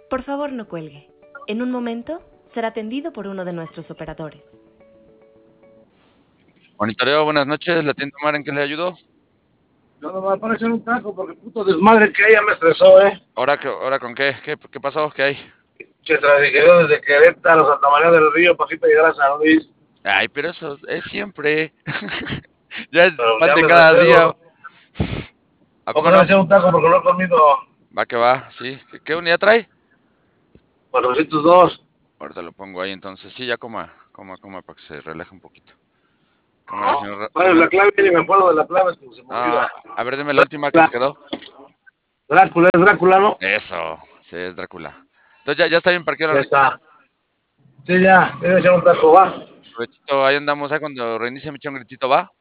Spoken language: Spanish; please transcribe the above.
Por favor, no cuelgue. En un momento será atendido por uno de nuestros operadores. Monitoreo, buenas noches. ¿La tienda Omar en qué le ayudo? No, no, para echar un taco porque puto desmadre que ella me estresó, ¿Ahora con qué? ¿Qué pasó? ¿Qué hay? Que transfirió desde Querétaro, Santa María del Río, para aquí para llegar a San Luis. Ay, pero eso es siempre. Ya es Pero pan ya de me cada día. estreso. ¿A Vamos poco a no? echar un taco porque no he comido Va que va, sí. ¿Qué unidad trae? 402. Ahorita lo pongo ahí entonces. Sí, ya coma para que se relaje un poquito. Cámara, señor. ¿Cuál es la clave? Ni me acuerdo de la clave, es que se me olvida. A ver, deme la última que se quedó. Drácula, es Drácula, ¿no? Eso, sí, es Drácula. Entonces ya está bien parqueado. Ya está. Sí, ya, voy a echar un taco, va. Provechito, ahí andamos. Ahí cuando reinicie me echa un gritito, ¿va?